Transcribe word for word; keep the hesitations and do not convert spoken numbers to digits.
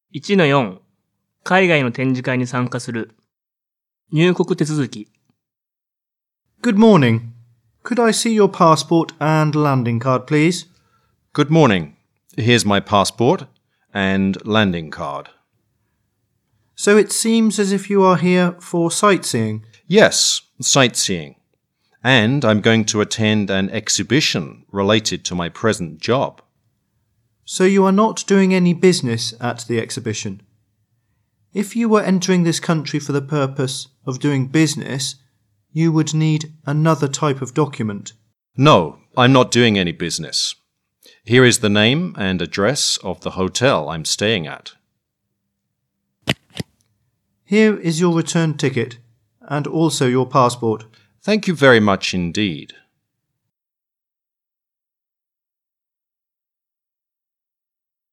いちのよん 海外の展示会に参加する。入国手続き。 Good morning. Could I see your passport and landing card, please? Good morning. Here's my passport and landing card. So it seems as if you are here for sightseeing. Yes, sightseeing. And I'm going to attend an exhibition related to my present job. So you are not doing any business at the exhibition. If you were entering this country for the purpose of doing business, you would need another type of document. No, I'm not doing any business. Here is the name and address of the hotel I'm staying at. Here is your return ticket and also your passport. Thank you very much indeed.